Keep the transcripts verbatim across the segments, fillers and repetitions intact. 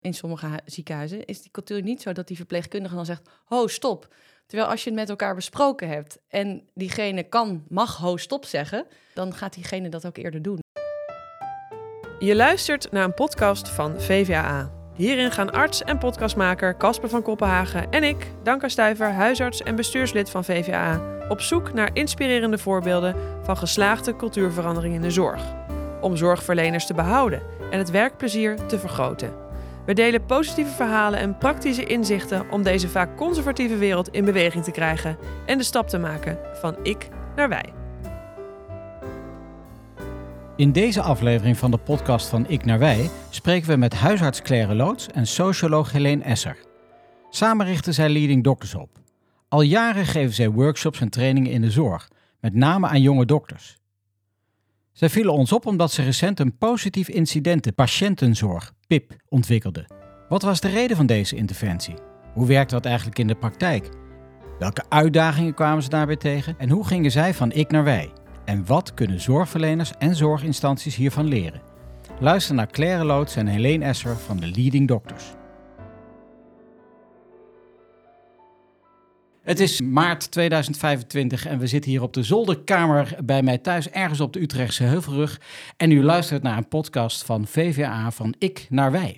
In sommige hu- ziekenhuizen is die cultuur niet zo dat die verpleegkundige dan zegt, ho, stop. Terwijl als je het met elkaar besproken hebt en diegene kan, mag ho, stop zeggen, dan gaat diegene dat ook eerder doen. Je luistert naar een podcast van V V A A. Hierin gaan arts en podcastmaker Casper van Koppenhagen en ik, Danka Stuyver, huisarts en bestuurslid van V V A A, op zoek naar inspirerende voorbeelden van geslaagde cultuurverandering in de zorg. Om zorgverleners te behouden en het werkplezier te vergroten. We delen positieve verhalen en praktische inzichten om deze vaak conservatieve wereld in beweging te krijgen en de stap te maken van ik naar wij. In deze aflevering van de podcast van Ik naar Wij spreken we met huisarts Claire Loots en socioloog Helene Esser. Samen richten zij Leading Doctors op. Al jaren geven zij workshops en trainingen in de zorg, met name aan jonge dokters. Zij vielen ons op omdat ze recent een positief incidenten patiëntenzorg, P I P, ontwikkelden. Wat was de reden van deze interventie? Hoe werkte dat eigenlijk in de praktijk? Welke uitdagingen kwamen ze daarbij tegen? En hoe gingen zij van ik naar wij? En wat kunnen zorgverleners en zorginstanties hiervan leren? Luister naar Claire Loots en Helene Esser van de Leading Doctors. Het is maart tweeduizend vijfentwintig en we zitten hier op de zolderkamer bij mij thuis, ergens op de Utrechtse Heuvelrug. En u luistert naar een podcast van V V A A van Ik naar Wij.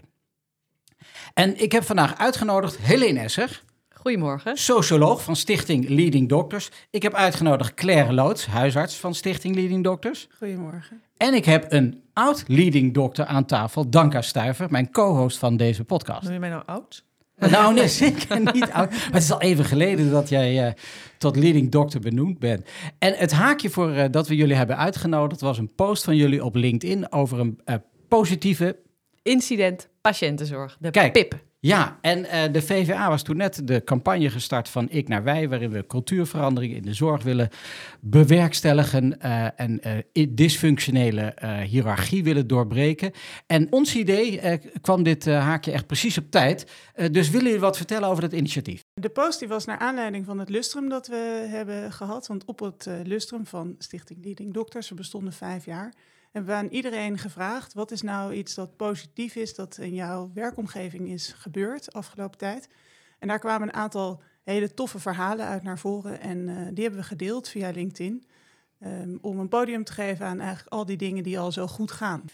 En ik heb vandaag uitgenodigd Helene Esser, Goedemorgen. socioloog van Stichting Leading Doctors. Ik heb uitgenodigd Claire Loots, huisarts van Stichting Leading Doctors. Goedemorgen. En ik heb een oud leading dokter aan tafel, Danka Stuyver, mijn co-host van deze podcast. Noem je mij nou oud? Nou, nee, zeker niet oud. Maar het is al even geleden dat jij uh, tot leading dokter benoemd bent. En het haakje voor uh, dat we jullie hebben uitgenodigd was een post van jullie op LinkedIn over een uh, positieve... Incident patiëntenzorg, de Kijk, P I P. Ja, en uh, de V V A was toen net de campagne gestart van Ik naar Wij, waarin we cultuurverandering in de zorg willen bewerkstelligen uh, en uh, dysfunctionele uh, hiërarchie willen doorbreken. En ons idee uh, kwam dit uh, haakje echt precies op tijd. Uh, dus willen jullie wat vertellen over dat initiatief? De post die was naar aanleiding van het lustrum dat we hebben gehad. Want op het uh, lustrum van Stichting Leading Doctors, we bestonden vijf jaar, hebben we aan iedereen gevraagd, wat is nou iets dat positief is, dat in jouw werkomgeving is gebeurd afgelopen tijd. En daar kwamen een aantal hele toffe verhalen uit naar voren en uh, die hebben we gedeeld via LinkedIn. Um, om een podium te geven aan eigenlijk al die dingen die al zo goed gaan.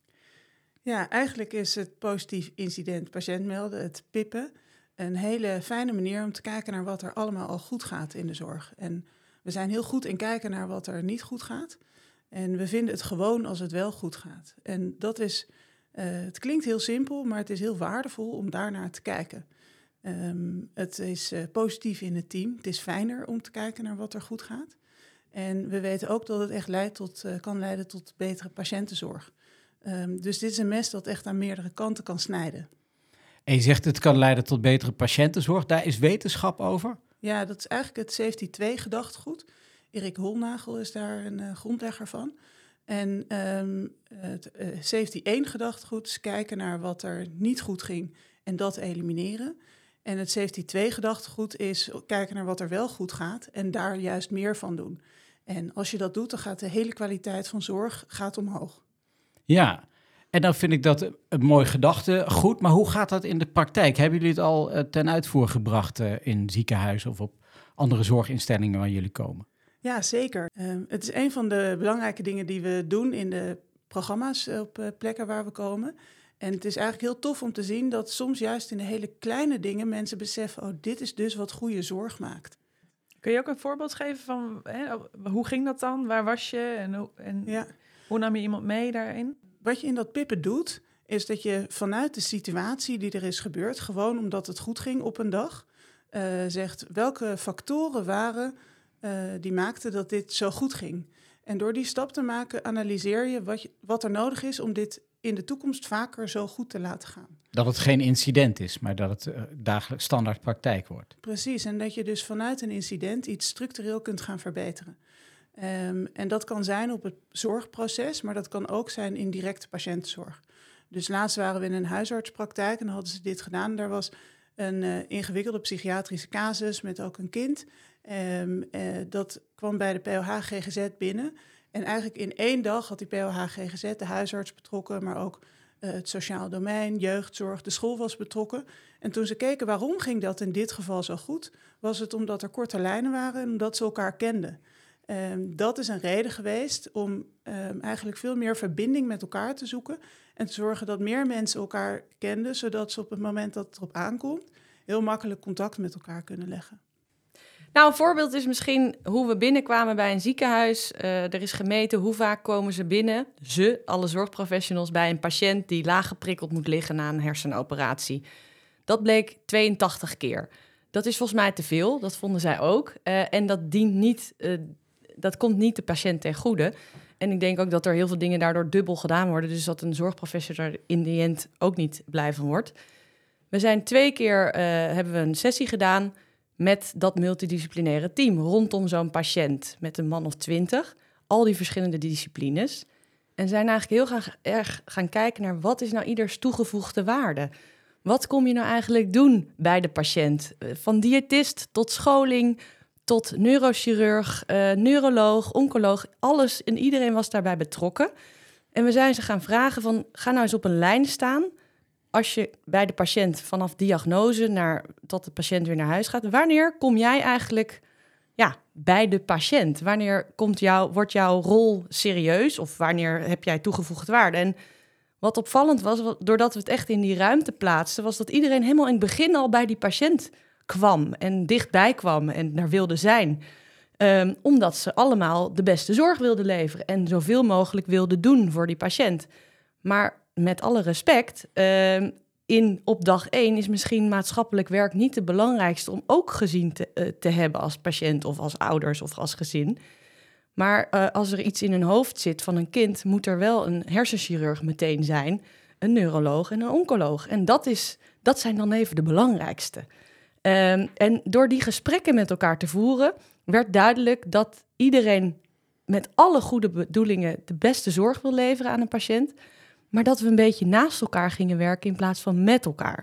Ja, eigenlijk is het positief incident patiënt melden, het pippen, een hele fijne manier om te kijken naar wat er allemaal al goed gaat in de zorg. En we zijn heel goed in kijken naar wat er niet goed gaat. En we vinden het gewoon als het wel goed gaat. En dat is, uh, het klinkt heel simpel, maar het is heel waardevol om daarnaar te kijken. Um, het is uh, positief in het team. Het is fijner om te kijken naar wat er goed gaat. En we weten ook dat het echt leidt tot, uh, kan leiden tot betere patiëntenzorg. Um, dus dit is een mes dat echt aan meerdere kanten kan snijden. En je zegt het kan leiden tot betere patiëntenzorg. Daar is wetenschap over? Ja, dat is eigenlijk het safety twee gedachtegoed. Erik Holnagel is daar een uh, grondlegger van. En um, het uh, safety één gedachtegoed is kijken naar wat er niet goed ging en dat elimineren. En het safety twee gedachtegoed is kijken naar wat er wel goed gaat en daar juist meer van doen. En als je dat doet, dan gaat de hele kwaliteit van zorg gaat omhoog. Ja, en dan vind ik dat een mooi gedachtegoed. Maar hoe gaat dat in de praktijk? Hebben jullie het al uh, ten uitvoer gebracht uh, in ziekenhuizen of op andere zorginstellingen waar jullie komen? Ja, zeker. Um, het is een van de belangrijke dingen die we doen in de programma's op uh, plekken waar we komen. En het is eigenlijk heel tof om te zien dat soms juist in de hele kleine dingen mensen beseffen, oh, dit is dus wat goede zorg maakt. Kun je ook een voorbeeld geven van, hè, hoe ging dat dan? Waar was je en, hoe, en Ja. hoe nam je iemand mee daarin? Wat je in dat pippen doet, is dat je vanuit de situatie die er is gebeurd, gewoon omdat het goed ging op een dag, uh, zegt welke factoren waren uh, die maakten dat dit zo goed ging. En door die stap te maken, analyseer je wat, je, wat er nodig is om dit in de toekomst vaker zo goed te laten gaan. Dat het geen incident is, maar dat het uh, dagelijks standaard praktijk wordt. Precies, en dat je dus vanuit een incident iets structureel kunt gaan verbeteren. Um, en dat kan zijn op het zorgproces, maar dat kan ook zijn in directe patiëntenzorg. Dus laatst waren we in een huisartspraktijk en dan hadden ze dit gedaan. Daar was een uh, ingewikkelde psychiatrische casus met ook een kind. Um, uh, dat kwam bij de P O H G G Z binnen. En eigenlijk in één dag had die P O H G G Z, de huisarts betrokken, maar ook uh, het sociaal domein, jeugdzorg, de school was betrokken. En toen ze keken waarom ging dat in dit geval zo goed, was het omdat er korte lijnen waren en omdat ze elkaar kenden. Um, dat is een reden geweest om um, eigenlijk veel meer verbinding met elkaar te zoeken en te zorgen dat meer mensen elkaar kenden, zodat ze op het moment dat het erop aankomt heel makkelijk contact met elkaar kunnen leggen. Nou, een voorbeeld is misschien hoe we binnenkwamen bij een ziekenhuis. Uh, er is gemeten hoe vaak komen ze binnen, ze, alle zorgprofessionals, bij een patiënt die laag geprikkeld moet liggen na een hersenoperatie. Dat bleek tweeëntachtig keer. Dat is volgens mij te veel, dat vonden zij ook. Uh, en dat dient niet, uh, dat komt niet de patiënt ten goede. En ik denk ook dat er heel veel dingen daardoor dubbel gedaan worden, dus dat een zorgprofessional er in de end ook niet blij van wordt. We zijn twee keer, uh, hebben we een sessie gedaan met dat multidisciplinaire team rondom zo'n patiënt met een man of twintig, al die verschillende disciplines. En zijn eigenlijk heel graag, erg gaan kijken naar wat is nou ieders toegevoegde waarde. Wat kom je nou eigenlijk doen bij de patiënt? Van diëtist tot scholing, tot neurochirurg, uh, neuroloog, oncoloog, alles en iedereen was daarbij betrokken. En we zijn ze gaan vragen van, ga nou eens op een lijn staan. Als je bij de patiënt vanaf diagnose naar, tot de patiënt weer naar huis gaat, wanneer kom jij eigenlijk ja, bij de patiënt? Wanneer komt jou, wordt jouw rol serieus of wanneer heb jij toegevoegde waarde? En wat opvallend was, doordat we het echt in die ruimte plaatsten, was dat iedereen helemaal in het begin al bij die patiënt kwam en dichtbij kwam en daar wilde zijn. Um, omdat ze allemaal de beste zorg wilden leveren en zoveel mogelijk wilden doen voor die patiënt. Maar met alle respect, uh, in, op dag één is misschien maatschappelijk werk niet het belangrijkste om ook gezien te, uh, te hebben als patiënt of als ouders of als gezin. Maar uh, als er iets in hun hoofd zit van een kind, moet er wel een hersenchirurg meteen zijn, een neuroloog en een oncoloog. En dat, is, dat zijn dan even de belangrijkste. Uh, en door die gesprekken met elkaar te voeren, werd duidelijk dat iedereen met alle goede bedoelingen de beste zorg wil leveren aan een patiënt, maar dat we een beetje naast elkaar gingen werken in plaats van met elkaar.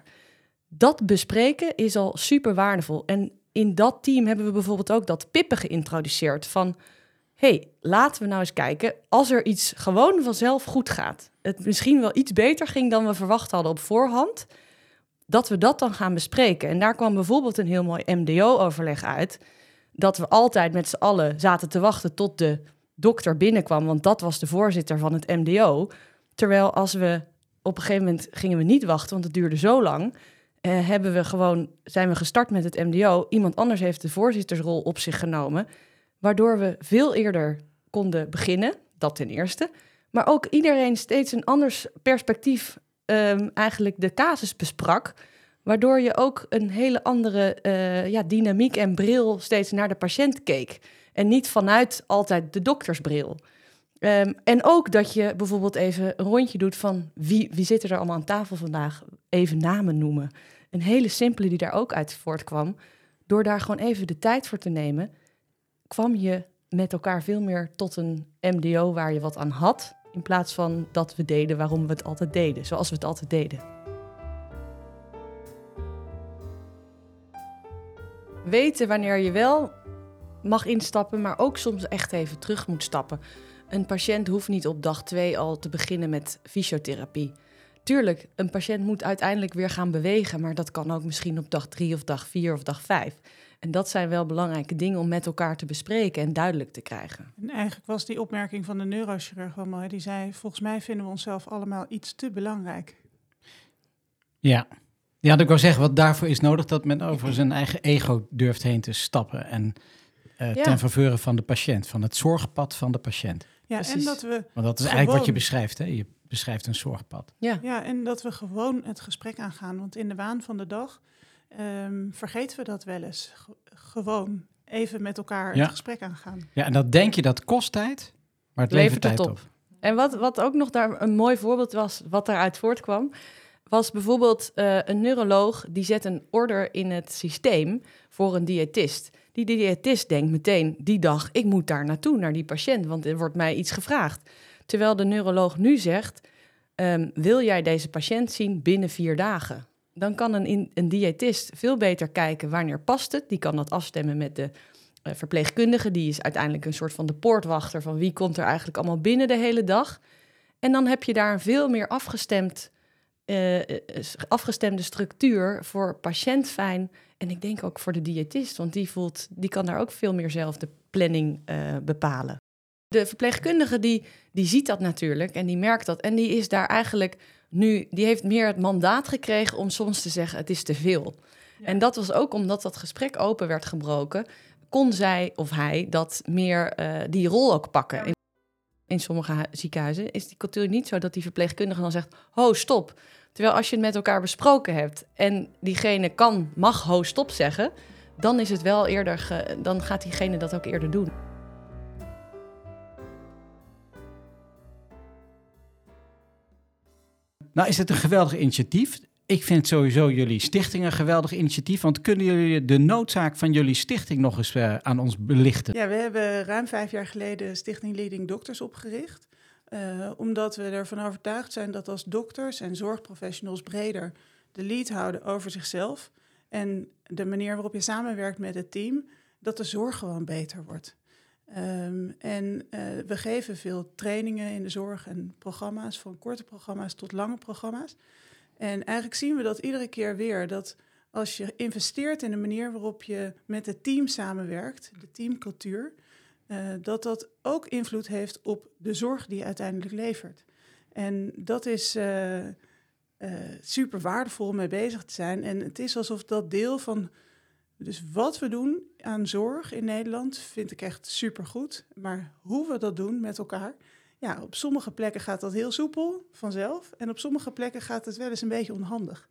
Dat bespreken is al super waardevol. En in dat team hebben we bijvoorbeeld ook dat pippen geïntroduceerd van, hey, laten we nou eens kijken, als er iets gewoon vanzelf goed gaat, het misschien wel iets beter ging dan we verwacht hadden op voorhand, dat we dat dan gaan bespreken. En daar kwam bijvoorbeeld een heel mooi M D O-overleg uit, dat we altijd met z'n allen zaten te wachten tot de dokter binnenkwam, want dat was de voorzitter van het M D O. Terwijl als we op een gegeven moment gingen we niet wachten, want het duurde zo lang, eh, hebben we gewoon, zijn we gestart met het M D O. Iemand anders heeft de voorzittersrol op zich genomen, waardoor we veel eerder konden beginnen, dat ten eerste. Maar ook iedereen steeds een anders perspectief um, eigenlijk de casus besprak, waardoor je ook een hele andere uh, ja, dynamiek en bril steeds naar de patiënt keek. En niet vanuit altijd de doktersbril. Um, en ook dat je bijvoorbeeld even een rondje doet van wie, wie zit er allemaal aan tafel vandaag, even namen noemen. Een hele simpele die daar ook uit voortkwam. Door daar gewoon even de tijd voor te nemen, kwam je met elkaar veel meer tot een M D O waar je wat aan had, in plaats van dat we deden waarom we het altijd deden, zoals we het altijd deden. Weten wanneer je wel mag instappen, maar ook soms echt even terug moet stappen. Een patiënt hoeft niet op dag twee al te beginnen met fysiotherapie. Tuurlijk, een patiënt moet uiteindelijk weer gaan bewegen, maar dat kan ook misschien op dag drie of dag vier of dag vijf. En dat zijn wel belangrijke dingen om met elkaar te bespreken en duidelijk te krijgen. En eigenlijk was die opmerking van de neurochirurg wel mooi. Die zei, volgens mij vinden we onszelf allemaal iets te belangrijk. Ja, ja, dat ik wou zeggen, wat daarvoor is nodig, dat men over zijn eigen ego durft heen te stappen. En uh, ja. ten faveur van de patiënt, van het zorgpad van de patiënt. Ja, Precies. en dat we Want dat is gewoon, eigenlijk wat je beschrijft, hè? Je beschrijft een zorgpad. Ja. ja, en dat we gewoon het gesprek aangaan. Want in de waan van de dag um, vergeten we dat wel eens. Ge- gewoon even met elkaar Ja. het gesprek aangaan. Ja, en dat denk je, dat kost tijd, maar het levert, Levert het tijd op. op. En wat, wat ook nog daar een mooi voorbeeld was, wat daaruit voortkwam, was bijvoorbeeld uh, een neuroloog die zet een order in het systeem voor een diëtist. Die diëtist denkt meteen die dag, ik moet daar naartoe, naar die patiënt, want er wordt mij iets gevraagd. Terwijl de neuroloog nu zegt, um, wil jij deze patiënt zien binnen vier dagen? Dan kan een, een diëtist veel beter kijken wanneer past het. Die kan dat afstemmen met de uh, verpleegkundige. Die is uiteindelijk een soort van de poortwachter van wie komt er eigenlijk allemaal binnen de hele dag. En dan heb je daar een veel meer afgestemd, uh, afgestemde structuur voor patiëntfijn. En ik denk ook voor de diëtist, want die, voelt, die kan daar ook veel meer zelf de planning uh, bepalen. De verpleegkundige die, die ziet dat natuurlijk en die merkt dat. En die is daar eigenlijk nu, die heeft meer het mandaat gekregen om soms te zeggen, het is te veel. Ja. En dat was ook omdat dat gesprek open werd gebroken, kon zij of hij dat meer uh, die rol ook pakken. In, in sommige hu- ziekenhuizen is die cultuur niet zo dat die verpleegkundige dan zegt, ho, stop. Terwijl als je het met elkaar besproken hebt en diegene kan, mag ho, stop zeggen, dan is het wel eerder, ge, dan gaat diegene dat ook eerder doen. Nou is het een geweldig initiatief. Ik vind sowieso jullie stichting een geweldig initiatief. Want kunnen jullie de noodzaak van jullie stichting nog eens uh, aan ons belichten? Ja, we hebben ruim vijf jaar geleden Stichting Leading Doctors opgericht. Uh, omdat we ervan overtuigd zijn dat als dokters en zorgprofessionals breder de lead houden over zichzelf en de manier waarop je samenwerkt met het team, dat de zorg gewoon beter wordt. Um, en uh, we geven veel trainingen in de zorg en programma's, van korte programma's tot lange programma's. En eigenlijk zien we dat iedere keer weer, dat als je investeert in de manier waarop je met het team samenwerkt, de teamcultuur, uh, dat dat ook invloed heeft op de zorg die je uiteindelijk levert. En dat is uh, uh, super waardevol om mee bezig te zijn. En het is alsof dat deel van, dus wat we doen aan zorg in Nederland vind ik echt supergoed. Maar hoe we dat doen met elkaar, ja, op sommige plekken gaat dat heel soepel vanzelf. En op sommige plekken gaat het wel eens een beetje onhandig.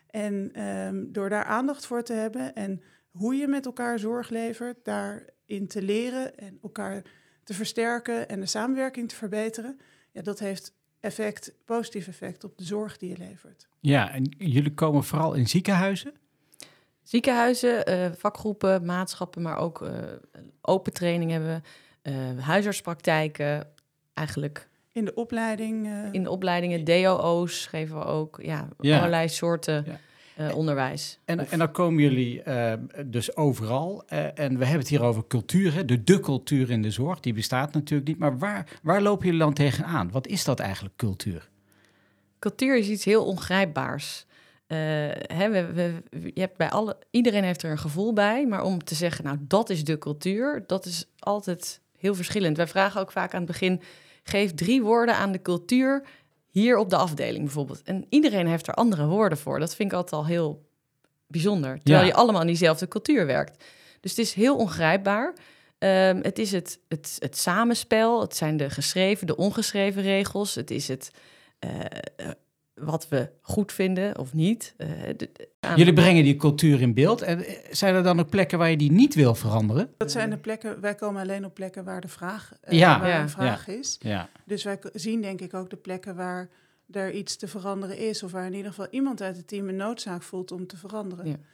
En um, door daar aandacht voor te hebben en hoe je met elkaar zorg levert, daarin te leren en elkaar te versterken en de samenwerking te verbeteren, ja, dat heeft effect, positief effect op de zorg die je levert. Ja, en jullie komen vooral in ziekenhuizen? Ziekenhuizen, uh, vakgroepen, maatschappen, maar ook uh, open training hebben we, uh, huisartspraktijken, eigenlijk. In de opleiding? Uh... In de opleidingen, D O O's geven we ook, ja, ja. allerlei soorten ja. uh, onderwijs. En, en dan komen jullie uh, dus overal. Uh, en we hebben het hier over cultuur, hè? De, de cultuur in de zorg, die bestaat natuurlijk niet. Maar waar, waar lopen jullie dan tegenaan? Wat is dat eigenlijk, cultuur? Cultuur is iets heel ongrijpbaars. Uh, hè, we, we, je hebt bij alle, iedereen heeft er een gevoel bij, maar om te zeggen, nou, dat is de cultuur, dat is altijd heel verschillend. Wij vragen ook vaak aan het begin, geef drie woorden aan de cultuur hier op de afdeling bijvoorbeeld. En iedereen heeft er andere woorden voor. Dat vind ik altijd al heel bijzonder, terwijl ja. je allemaal in diezelfde cultuur werkt. Dus het is heel ongrijpbaar. Um, het is het, het, het samenspel, het zijn de geschreven, de ongeschreven regels, het is het Uh, uh, wat we goed vinden of niet. Uh, de, de, aan... Jullie brengen die cultuur in beeld. En zijn er dan ook plekken waar je die niet wil veranderen? Dat zijn de plekken, wij komen alleen op plekken waar de vraag, uh, ja. waar ja. een vraag ja. is. Ja. Dus wij zien denk ik ook de plekken waar er iets te veranderen is, of waar in ieder geval iemand uit het team een noodzaak voelt om te veranderen. Ja.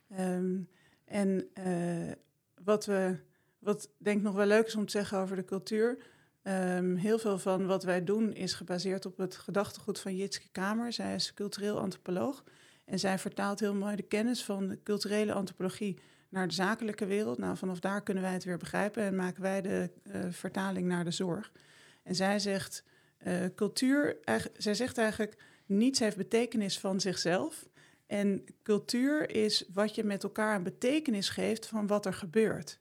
Um, en uh, wat we, wat denk ik nog wel leuk is om te zeggen over de cultuur. Um, heel veel van wat wij doen is gebaseerd op het gedachtegoed van Jitske Kamer. Zij is cultureel antropoloog en zij vertaalt heel mooi de kennis van de culturele antropologie naar de zakelijke wereld. Nou, vanaf daar kunnen wij het weer begrijpen en maken wij de uh, vertaling naar de zorg. En zij zegt, uh, cultuur, eigenlijk, zij zegt eigenlijk, niets heeft betekenis van zichzelf. En cultuur is wat je met elkaar een betekenis geeft van wat er gebeurt.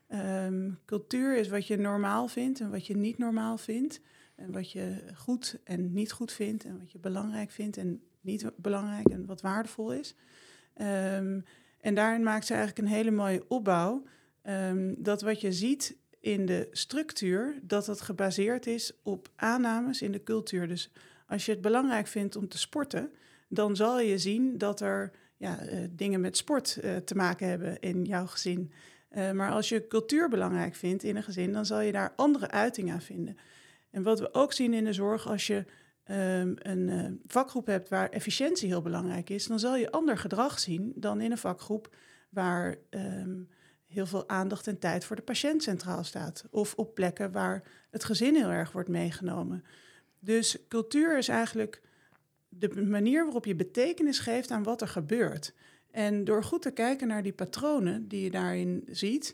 Um, cultuur is wat je normaal vindt en wat je niet normaal vindt. En wat je goed en niet goed vindt. En wat je belangrijk vindt en niet belangrijk en wat waardevol is. Um, en daarin maakt ze eigenlijk een hele mooie opbouw. Um, dat wat je ziet in de structuur, dat het gebaseerd is op aannames in de cultuur. Dus als je het belangrijk vindt om te sporten, dan zal je zien dat er ja, uh, dingen met sport uh, te maken hebben in jouw gezin. Uh, maar als je cultuur belangrijk vindt in een gezin, dan zal je daar andere uiting aan vinden. En wat we ook zien in de zorg, als je um, een uh, vakgroep hebt waar efficiëntie heel belangrijk is, dan zal je ander gedrag zien dan in een vakgroep waar um, heel veel aandacht en tijd voor de patiënt centraal staat. Of op plekken waar het gezin heel erg wordt meegenomen. Dus cultuur is eigenlijk de manier waarop je betekenis geeft aan wat er gebeurt. En door goed te kijken naar die patronen die je daarin ziet,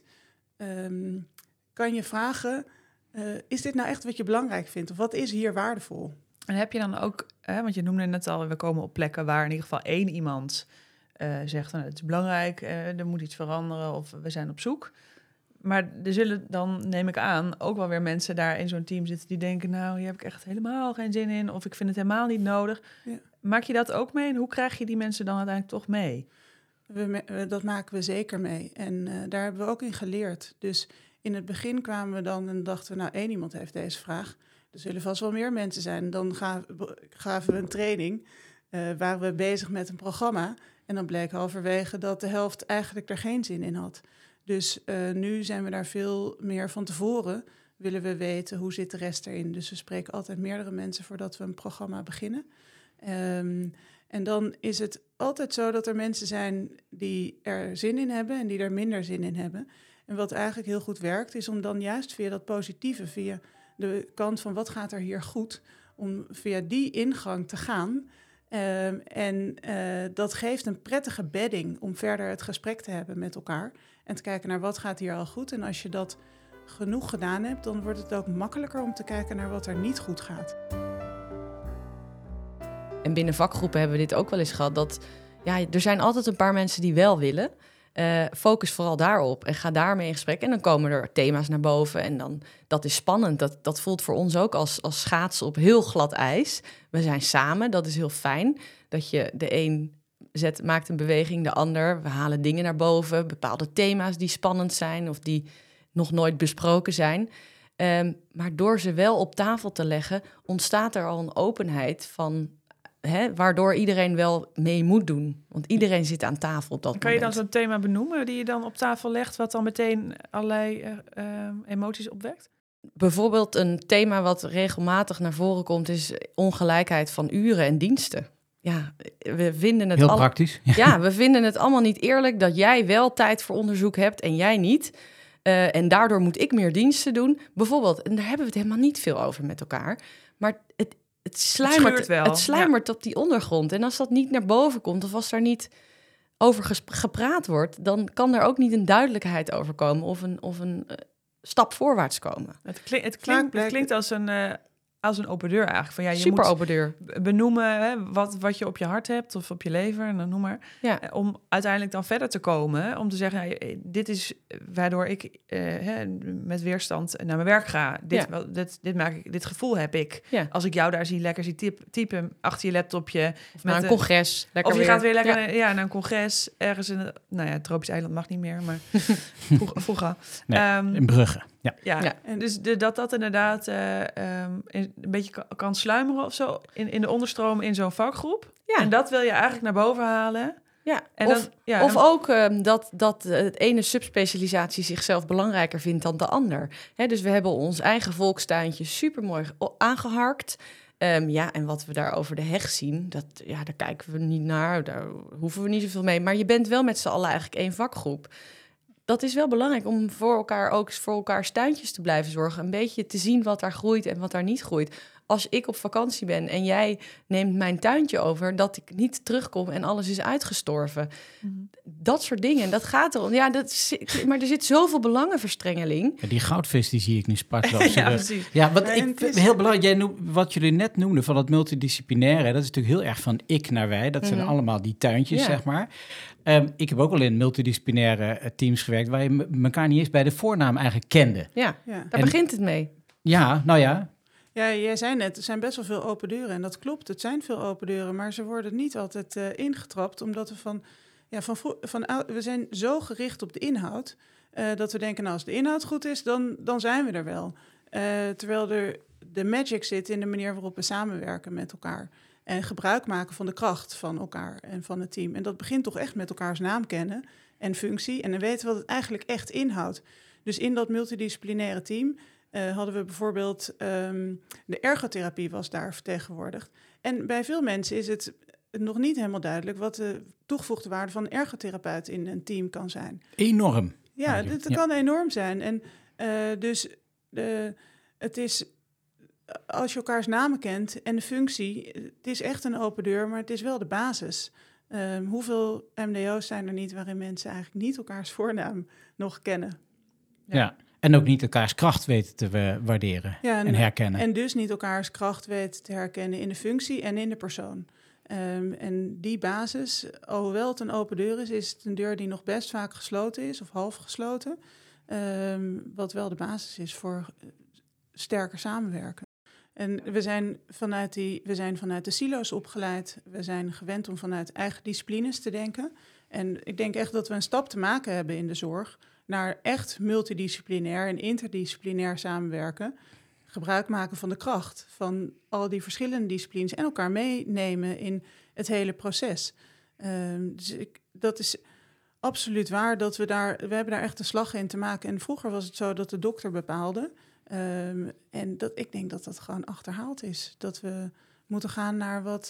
um, kan je vragen, uh, is dit nou echt wat je belangrijk vindt? Of wat is hier waardevol? En heb je dan ook, hè, want je noemde net al, we komen op plekken waar in ieder geval één iemand uh, zegt, nou, het is belangrijk, uh, er moet iets veranderen of we zijn op zoek. Maar er zullen dan, neem ik aan, ook wel weer mensen daar in zo'n team zitten die denken, nou, hier heb ik echt helemaal geen zin in of ik vind het helemaal niet nodig. Ja. Maak je dat ook mee en hoe krijg je die mensen dan uiteindelijk toch mee? We, we, dat maken we zeker mee en uh, daar hebben we ook in geleerd. Dus in het begin kwamen we dan en dachten we, nou, één iemand heeft deze vraag. Er zullen vast wel meer mensen zijn. Dan gaven we een training, uh, waren we bezig met een programma. En dan bleek halverwege dat de helft eigenlijk er geen zin in had. Dus uh, nu zijn we daar veel meer van tevoren. Willen we weten hoe zit de rest erin. Dus we spreken altijd meerdere mensen voordat we een programma beginnen. Um, en dan is het altijd zo dat er mensen zijn die er zin in hebben en die er minder zin in hebben. En wat eigenlijk heel goed werkt, is om dan juist via dat positieve, via de kant van wat gaat er hier goed, om via die ingang te gaan. Um, en uh, dat geeft een prettige bedding om verder het gesprek te hebben met elkaar. En te kijken naar wat gaat hier al goed. En als je dat genoeg gedaan hebt, dan wordt het ook makkelijker om te kijken naar wat er niet goed gaat. En binnen vakgroepen hebben we dit ook wel eens gehad. Dat ja, er zijn altijd een paar mensen die wel willen. Uh, focus vooral daarop en ga daarmee in gesprek. En dan komen er thema's naar boven. En dan, dat is spannend. Dat, dat voelt voor ons ook als, als schaatsen op heel glad ijs. We zijn samen, dat is heel fijn. Dat je de een zet, maakt een beweging, de ander. We halen dingen naar boven. Bepaalde thema's die spannend zijn of die nog nooit besproken zijn. Um, maar door ze wel op tafel te leggen, ontstaat er al een openheid van... Hè, waardoor iedereen wel mee moet doen. Want iedereen zit aan tafel op dat kan moment. Kan je dan zo'n thema benoemen die je dan op tafel legt, wat dan meteen allerlei uh, uh, emoties opwekt? Bijvoorbeeld een thema wat regelmatig naar voren komt, is ongelijkheid van uren en diensten. Ja, we vinden het heel al... praktisch. Ja, we vinden het allemaal niet eerlijk dat jij wel tijd voor onderzoek hebt en jij niet. Uh, en daardoor moet ik meer diensten doen. Bijvoorbeeld, en daar hebben we het helemaal niet veel over met elkaar. Maar het Het sluimert, het, het sluimert ja. op die ondergrond. En als dat niet naar boven komt, of als daar niet over gesp- gepraat wordt, dan kan er ook niet een duidelijkheid over komen of een, of een uh, stap voorwaarts komen. Het, klink, het, klink, het klinkt als een, uh, als een open deur eigenlijk. Van, ja, je Super moet open deur. Benoemen hè, wat, wat je op je hart hebt of op je lever, en dan noem maar. Ja. Om uiteindelijk dan verder te komen. Om te zeggen, nou, dit is waardoor ik uh, hè, met weerstand naar mijn werk ga. Dit, ja. wel, dit, dit, maak ik, dit gevoel heb ik. Ja. Als ik jou daar zie lekker zie typ, typen achter je laptopje. Of naar een congres. Of je weer. gaat weer lekker ja. Ja, naar een congres. Ergens in, nou ja, tropisch eiland mag niet meer, maar vroeger. vroeger. Nee, um, in Brugge. Ja. Ja, ja. En dus de, dat dat inderdaad uh, um, een beetje kan, kan sluimeren of zo in, in de onderstroom in zo'n vakgroep. Ja. En dat wil je eigenlijk naar boven halen. Ja, en of, dan, ja, of dan... ook um, dat, dat het ene subspecialisatie zichzelf belangrijker vindt dan de ander. Hè, dus we hebben ons eigen volkstuintje supermooi aangeharkt. Um, ja, en wat we daar over de heg zien, dat, ja, daar kijken we niet naar. Daar hoeven we niet zoveel mee. Maar je bent wel met z'n allen eigenlijk één vakgroep. Dat is wel belangrijk om voor elkaar ook voor elkaar tuintjes te blijven zorgen. Een beetje te zien wat daar groeit en wat daar niet groeit. Als ik op vakantie ben en jij neemt mijn tuintje over, dat ik niet terugkom en alles is uitgestorven. Mm-hmm. Dat soort dingen, dat gaat erom. Ja, dat is, maar er zit zoveel belangenverstrengeling. Ja, die goudvis die zie ik nu spartelen. ja, precies. Ja, wat ik heel belangrijk, jij noem, wat jullie net noemden van dat multidisciplinaire, dat is natuurlijk heel erg van ik naar wij. Dat zijn mm-hmm. allemaal die tuintjes, ja. zeg maar. Um, ik heb ook wel in multidisciplinaire uh, teams gewerkt waar je m- elkaar niet eens bij de voornaam eigenlijk kende. Ja, ja. daar en, begint het mee. Ja, nou ja. Ja, jij zei net, er zijn best wel veel open deuren. En dat klopt, het zijn veel open deuren. Maar ze worden niet altijd uh, ingetrapt, omdat we van... Ja, van, van, we zijn zo gericht op de inhoud, uh, dat we denken, nou, als de inhoud goed is, dan, dan zijn we er wel. Uh, terwijl er de magic zit in de manier waarop we samenwerken met elkaar. En gebruik maken van de kracht van elkaar en van het team. En dat begint toch echt met elkaars naam kennen en functie. En dan weten wat het eigenlijk echt inhoudt. Dus in dat multidisciplinaire team uh, hadden we bijvoorbeeld... Um, de ergotherapie was daar vertegenwoordigd. En bij veel mensen is het nog niet helemaal duidelijk wat de toegevoegde waarde van een ergotherapeut in een team kan zijn. Enorm. Ja, dat, dat ja. kan enorm zijn. En uh, dus uh, het is... Als je elkaars namen kent en de functie, het is echt een open deur, maar het is wel de basis. Um, hoeveel M D O's zijn er niet waarin mensen eigenlijk niet elkaars voornaam nog kennen? Ja, ja. En ook niet elkaars kracht weten te uh, waarderen ja, en, en herkennen. En dus niet elkaars kracht weten te herkennen in de functie en in de persoon. Um, en die basis, alhoewel het een open deur is, is het een deur die nog best vaak gesloten is of half gesloten. Um, wat wel de basis is voor sterker samenwerken. En we zijn, vanuit die, we zijn vanuit de silo's opgeleid. We zijn gewend om vanuit eigen disciplines te denken. En ik denk echt dat we een stap te maken hebben in de zorg naar echt multidisciplinair en interdisciplinair samenwerken. Gebruik maken van de kracht van al die verschillende disciplines en elkaar meenemen in het hele proces. Um, dus ik, dat is absoluut waar dat we daar, we hebben daar echt een slag in te maken. En vroeger was het zo dat de dokter bepaalde. Um, en dat, ik denk dat dat gewoon achterhaald is. Dat we moeten gaan naar wat,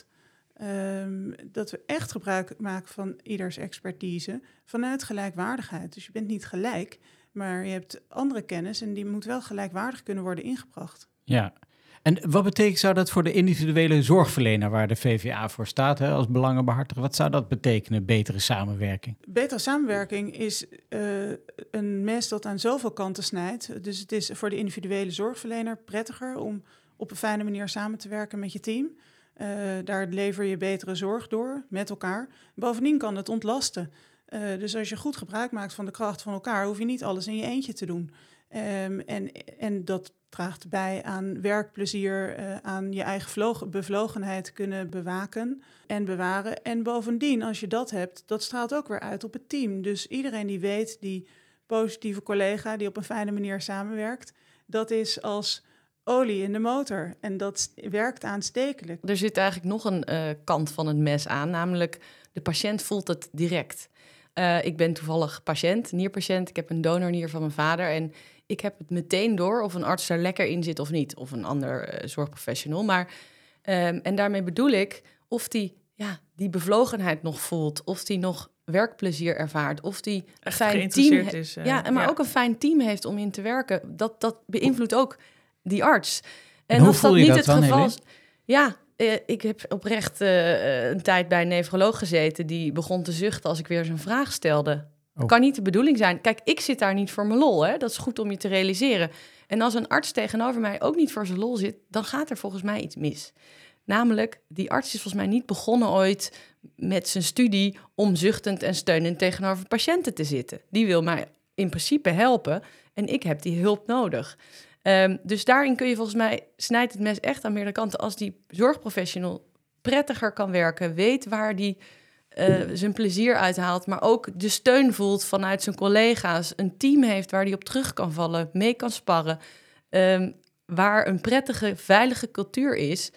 um, dat we echt gebruik maken van ieders expertise vanuit gelijkwaardigheid. Dus je bent niet gelijk, maar je hebt andere kennis en die moet wel gelijkwaardig kunnen worden ingebracht. Ja, en wat betekent zou dat voor de individuele zorgverlener waar de V V A voor staat, hè, als belangenbehartiger? Wat zou dat betekenen, betere samenwerking? Betere samenwerking is uh, een mes dat aan zoveel kanten snijdt. Dus het is voor de individuele zorgverlener prettiger om op een fijne manier samen te werken met je team. Uh, daar lever je betere zorg door met elkaar. Bovendien kan het ontlasten. Uh, dus als je goed gebruik maakt van de kracht van elkaar, hoef je niet alles in je eentje te doen. Um, en, en dat draagt bij aan werkplezier, uh, aan je eigen vloog, bevlogenheid kunnen bewaken en bewaren. En bovendien, als je dat hebt, dat straalt ook weer uit op het team. Dus iedereen die weet, die positieve collega die op een fijne manier samenwerkt, dat is als olie in de motor. En dat werkt aanstekelijk. Er zit eigenlijk nog een uh, kant van het mes aan, namelijk de patiënt voelt het direct. Uh, ik ben toevallig patiënt, nierpatiënt. Ik heb een donornier van mijn vader en ik heb het meteen door of een arts er lekker in zit of niet. Of een ander uh, zorgprofessional. Maar, um, en daarmee bedoel ik of die, ja, die bevlogenheid nog voelt. Of die nog werkplezier ervaart. Of die een fijn team he- is. Uh, ja, maar ja. ook een fijn team heeft om in te werken. Dat, dat beïnvloedt ook die arts. En, en hoe voel je dat dan, geval is, ja, uh, ik heb oprecht uh, een tijd bij een nefroloog gezeten die begon te zuchten als ik weer zijn vraag stelde. Oh. Kan niet de bedoeling zijn. Kijk, ik zit daar niet voor mijn lol. Hè? Dat is goed om je te realiseren. En als een arts tegenover mij ook niet voor zijn lol zit, dan gaat er volgens mij iets mis. Namelijk, die arts is volgens mij niet begonnen ooit met zijn studie om zuchtend en steunend tegenover patiënten te zitten. Die wil mij in principe helpen en ik heb die hulp nodig. Um, dus daarin kun je volgens mij, snijdt het mes echt aan meerdere kanten. Als die zorgprofessional prettiger kan werken, weet waar die Uh, zijn plezier uithaalt, maar ook de steun voelt vanuit zijn collega's, een team heeft waar hij op terug kan vallen, mee kan sparren, um, waar een prettige, veilige cultuur is,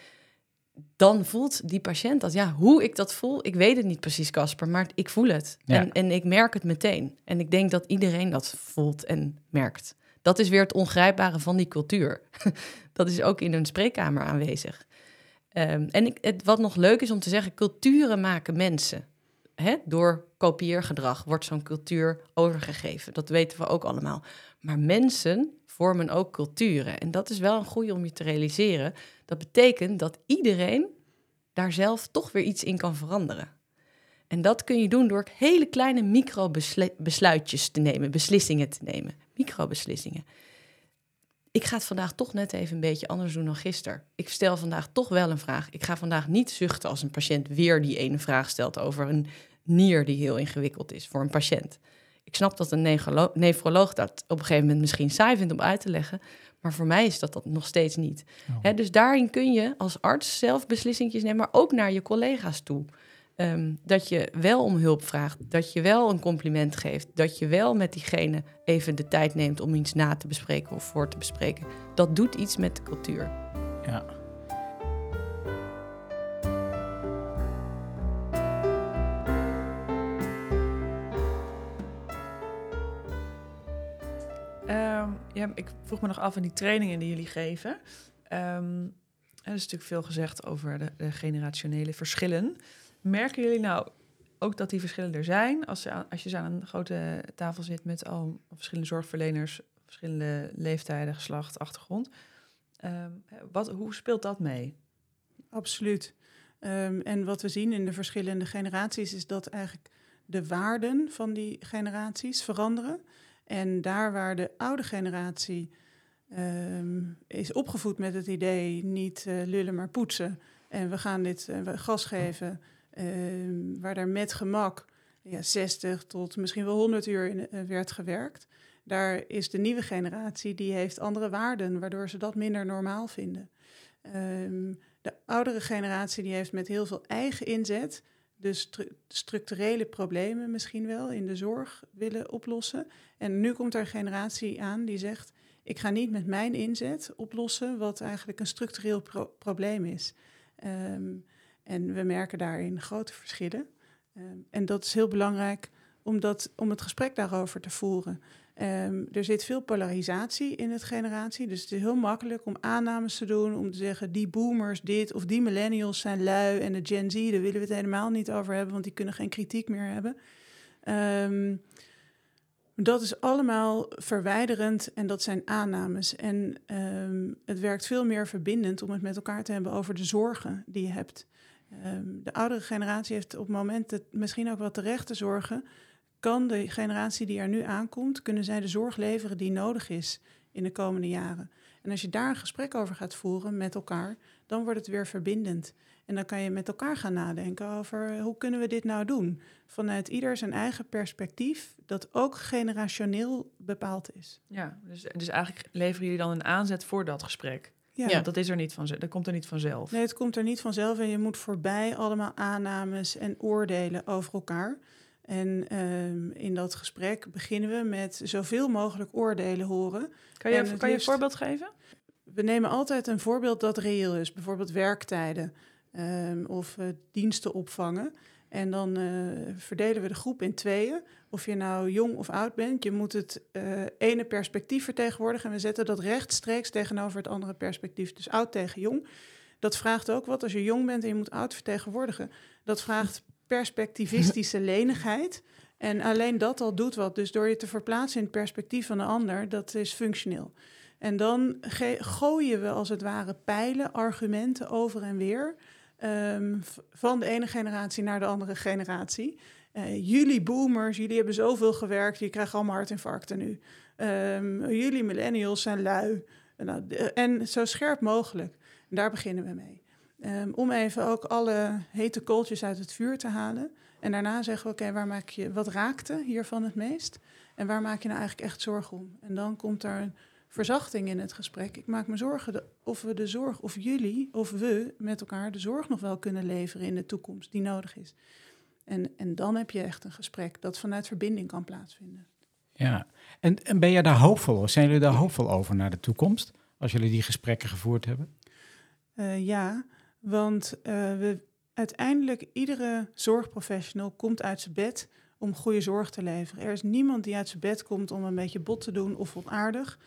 dan voelt die patiënt dat. Ja, hoe ik dat voel, ik weet het niet precies, Casper, maar ik voel het. Ja. En, en ik merk het meteen. En ik denk dat iedereen dat voelt en merkt. Dat is weer het ongrijpbare van die cultuur. Dat is ook in een spreekkamer aanwezig. Um, en ik, het, wat nog leuk is om te zeggen, culturen maken mensen. Hè? Door kopieergedrag wordt zo'n cultuur overgegeven. Dat weten we ook allemaal. Maar mensen vormen ook culturen. En dat is wel een goeie om je te realiseren. Dat betekent dat iedereen daar zelf toch weer iets in kan veranderen. En dat kun je doen door hele kleine microbesluitjes te nemen, beslissingen te nemen. Microbeslissingen. Ik ga het vandaag toch net even een beetje anders doen dan gisteren. Ik stel vandaag toch wel een vraag. Ik ga vandaag niet zuchten als een patiënt weer die ene vraag stelt over een nier die heel ingewikkeld is voor een patiënt. Ik snap dat een nefrolo- nefroloog dat op een gegeven moment misschien saai vindt om uit te leggen, maar voor mij is dat, dat nog steeds niet. Oh. He, dus daarin kun je als arts zelf beslissingjes nemen, maar ook naar je collega's toe. Um, dat je wel om hulp vraagt, dat je wel een compliment geeft, dat je wel met diegene even de tijd neemt om iets na te bespreken of voor te bespreken. Dat doet iets met de cultuur. Ja. Um, ja, ik vroeg me nog af aan die trainingen die jullie geven. Um, er is natuurlijk veel gezegd over de, de generationele verschillen. Merken jullie nou ook dat die verschillen er zijn? Als je, als je aan een grote tafel zit met al verschillende zorgverleners, verschillende leeftijden, geslacht, achtergrond. Um, wat, hoe speelt dat mee? Absoluut. Um, en wat we zien in de verschillende generaties is dat eigenlijk de waarden van die generaties veranderen. En daar waar de oude generatie um, is opgevoed met het idee niet uh, lullen maar poetsen. En we gaan dit uh, gas geven, um, waar daar met gemak ja, zestig tot misschien wel honderd uur in uh, werd gewerkt. Daar is de nieuwe generatie, die heeft andere waarden, waardoor ze dat minder normaal vinden. Um, de oudere generatie die heeft met heel veel eigen inzet de stru- structurele problemen misschien wel in de zorg willen oplossen. En nu komt er een generatie aan die zegt, ik ga niet met mijn inzet oplossen wat eigenlijk een structureel pro- probleem is. Um, en we merken daarin grote verschillen. Um, en dat is heel belangrijk om, dat, om het gesprek daarover te voeren. Um, er zit veel polarisatie in het generatie, dus het is heel makkelijk om aannames te doen, om te zeggen die boomers dit of die millennials zijn lui en de Gen Z, daar willen we het helemaal niet over hebben, want die kunnen geen kritiek meer hebben. Um, dat is allemaal verwijderend en dat zijn aannames. En um, het werkt veel meer verbindend om het met elkaar te hebben over de zorgen die je hebt. Um, de oudere generatie heeft op het moment dat misschien ook wel terechte zorgen. Kan de generatie die er nu aankomt, kunnen zij de zorg leveren die nodig is in de komende jaren. En als je daar een gesprek over gaat voeren met elkaar, dan wordt het weer verbindend. En dan kan je met elkaar gaan nadenken over hoe kunnen we dit nou doen? Vanuit ieder zijn eigen perspectief, dat ook generationeel bepaald is. Ja, dus, dus eigenlijk leveren jullie dan een aanzet voor dat gesprek? Ja. Ja. Dat is er niet van, dat komt er niet vanzelf. Nee, het komt er niet vanzelf en je moet voorbij allemaal aannames en oordelen over elkaar. En um, in dat gesprek beginnen we met zoveel mogelijk oordelen horen. Kan je, En kan het je een liefst- voorbeeld geven? We nemen altijd een voorbeeld dat reëel is. Bijvoorbeeld werktijden um, of uh, diensten opvangen. En dan uh, verdelen we de groep in tweeën. Of je nou jong of oud bent. Je moet het uh, ene perspectief vertegenwoordigen. En we zetten dat rechtstreeks tegenover het andere perspectief. Dus oud tegen jong. Dat vraagt ook wat als je jong bent en je moet oud vertegenwoordigen. Dat vraagt perspectivistische lenigheid. En alleen dat al doet wat. Dus door je te verplaatsen in het perspectief van de ander, dat is functioneel. En dan ge- gooien we als het ware pijlen, argumenten over en weer. Um, v- van de ene generatie naar de andere generatie. Uh, jullie boomers, jullie hebben zoveel gewerkt, je krijgt allemaal hartinfarcten nu. Um, jullie millennials zijn lui. En, uh, en zo scherp mogelijk. En daar beginnen we mee. Um, om even ook alle hete kooltjes uit het vuur te halen. En daarna zeggen we, oké, okay, waar maak je, wat raakte hiervan het meest? En waar maak je nou eigenlijk echt zorgen om? En dan komt er een verzachting in het gesprek. Ik maak me zorgen de, of we de zorg, of jullie, of we met elkaar de zorg nog wel kunnen leveren in de toekomst die nodig is. En, en dan heb je echt een gesprek dat vanuit verbinding kan plaatsvinden. Ja, en, en ben je daar hoopvol over? Zijn jullie daar hoopvol over naar de toekomst, als jullie die gesprekken gevoerd hebben? Uh, ja, want uh, we, uiteindelijk iedere zorgprofessional komt uit zijn bed om goede zorg te leveren. Er is niemand die uit zijn bed komt om een beetje bot te doen of onaardig.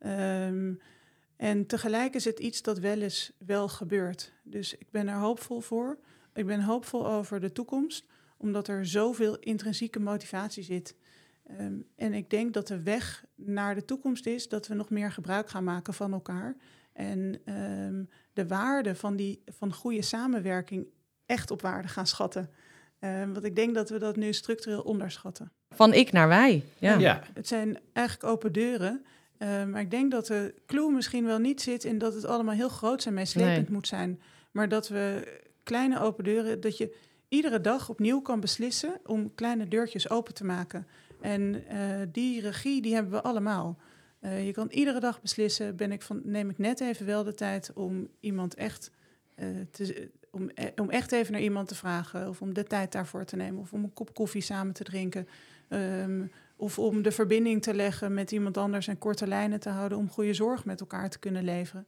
Um, en tegelijk is het iets dat wel eens wel gebeurt. Dus ik ben er hoopvol voor. Ik ben hoopvol over de toekomst, omdat er zoveel intrinsieke motivatie zit. Um, en ik denk dat de weg naar de toekomst is dat we nog meer gebruik gaan maken van elkaar. En um, de waarde van, die, van goede samenwerking echt op waarde gaan schatten. Um, want ik denk dat we dat nu structureel onderschatten. Van ik naar wij, ja. Ja. Het zijn eigenlijk open deuren. Uh, maar ik denk dat de clue misschien wel niet zit in dat het allemaal heel groot en meeslepend Nee. moet zijn. Maar dat we kleine open deuren, dat je iedere dag opnieuw kan beslissen om kleine deurtjes open te maken. En uh, die regie, die hebben we allemaal. Uh, je kan iedere dag beslissen, ben ik van, neem ik net even wel de tijd om iemand echt, uh, te, om, om echt even naar iemand te vragen, of om de tijd daarvoor te nemen, of om een kop koffie samen te drinken, um, of om de verbinding te leggen met iemand anders en korte lijnen te houden om goede zorg met elkaar te kunnen leveren.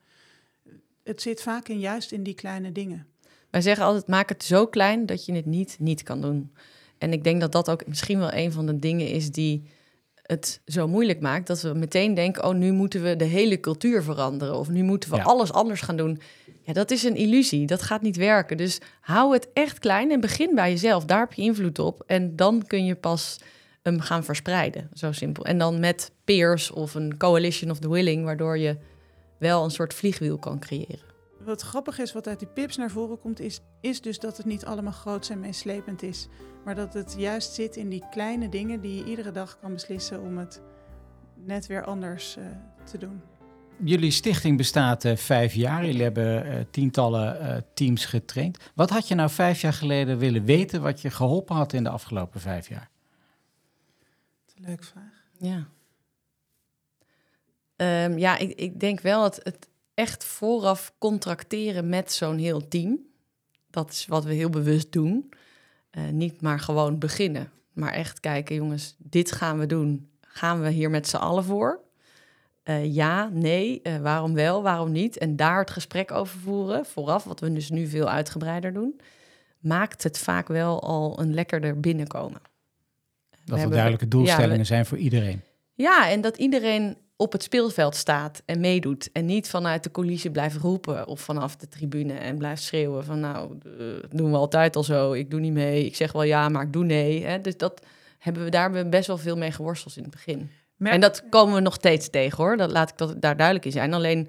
Het zit vaak in juist in die kleine dingen. Wij zeggen altijd, maak het zo klein dat je het niet niet kan doen. En ik denk dat dat ook misschien wel een van de dingen is die het zo moeilijk maakt, dat we meteen denken, oh, nu moeten we de hele cultuur veranderen, of nu moeten we Ja. alles anders gaan doen. Ja, dat is een illusie, dat gaat niet werken. Dus hou het echt klein en begin bij jezelf, daar heb je invloed op. En dan kun je pas hem gaan verspreiden, zo simpel. En dan met peers of een coalition of the willing, waardoor je wel een soort vliegwiel kan creëren. Wat grappig is, wat uit die pips naar voren komt, is, is dus dat het niet allemaal groots en meeslepend is. Maar dat het juist zit in die kleine dingen die je iedere dag kan beslissen om het net weer anders uh, te doen. Jullie stichting bestaat uh, vijf jaar. Jullie hebben uh, tientallen uh, teams getraind. Wat had je nou vijf jaar geleden willen weten wat je geholpen had in de afgelopen vijf jaar? Dat is een leuke vraag. Ja, um, ja ik, ik denk wel het, het echt vooraf contracteren met zo'n heel team. Dat is wat we heel bewust doen. Uh, niet maar gewoon beginnen, maar echt kijken, jongens, dit gaan we doen. Gaan we hier met z'n allen voor? Uh, ja, nee, uh, waarom wel, waarom niet? En daar het gesprek over voeren, vooraf, wat we dus nu veel uitgebreider doen, maakt het vaak wel al een lekkerder binnenkomen. Dat er duidelijke doelstellingen ja, we, zijn voor iedereen. Ja, en dat iedereen op het speelveld staat en meedoet. En niet vanuit de coulissen blijft roepen of vanaf de tribune en blijft schreeuwen van nou, uh, doen we altijd al zo, ik doe niet mee, ik zeg wel ja, maar ik doe nee. Hè? Dus dat hebben we, daar hebben we best wel veel mee geworsteld in het begin. Maar, en dat komen we nog steeds tegen, hoor. Dat laat ik dat daar duidelijk in zijn. Alleen,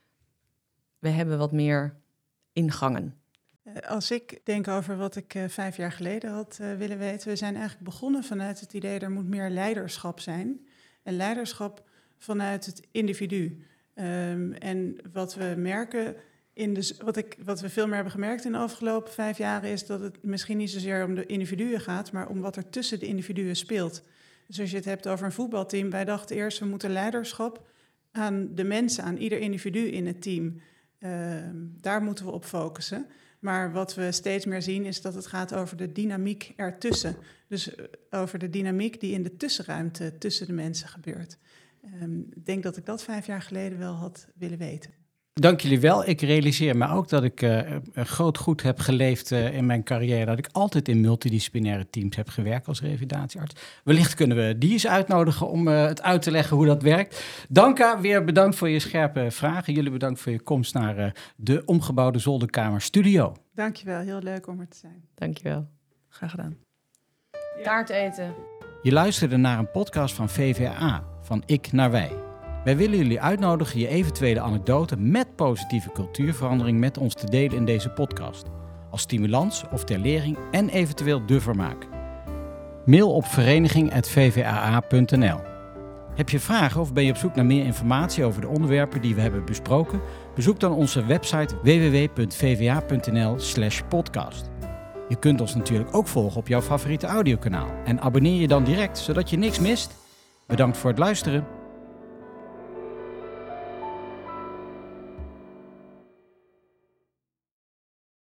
we hebben wat meer ingangen. Als ik denk over wat ik uh, vijf jaar geleden had uh, willen weten, we zijn eigenlijk begonnen vanuit het idee, er moet meer leiderschap zijn. En leiderschap vanuit het individu. Um, en wat we merken, in de, wat, ik, wat we veel meer hebben gemerkt in de afgelopen vijf jaar, is dat het misschien niet zozeer om de individuen gaat, maar om wat er tussen de individuen speelt. Dus als je het hebt over een voetbalteam, wij dachten eerst, we moeten leiderschap aan de mensen, aan ieder individu in het team. Uh, daar moeten we op focussen. Maar wat we steeds meer zien is dat het gaat over de dynamiek ertussen. Dus uh, over de dynamiek die in de tussenruimte tussen de mensen gebeurt. Um, ik denk dat ik dat vijf jaar geleden wel had willen weten. Dank jullie wel. Ik realiseer me ook dat ik uh, een groot goed heb geleefd uh, in mijn carrière. Dat ik altijd in multidisciplinaire teams heb gewerkt als revalidatiearts. Wellicht kunnen we die eens uitnodigen om uh, het uit te leggen hoe dat werkt. Danka, weer bedankt voor je scherpe vragen. Jullie bedankt voor je komst naar uh, de omgebouwde Zolderkamer Studio. Dankjewel, heel leuk om er te zijn. Dankjewel. Graag gedaan. Taart eten. Je luisterde naar een podcast van V V A A, van Ik naar Wij. Wij willen jullie uitnodigen je eventuele anekdote met positieve cultuurverandering met ons te delen in deze podcast. Als stimulans of ter lering en eventueel de vermaak. Mail op vereniging apenstaartje v v a a punt n l. Heb je vragen of ben je op zoek naar meer informatie over de onderwerpen die we hebben besproken? Bezoek dan onze website w w w punt v v a punt n l slash podcast. Je kunt ons natuurlijk ook volgen op jouw favoriete audiokanaal. En abonneer je dan direct, zodat je niks mist. Bedankt voor het luisteren.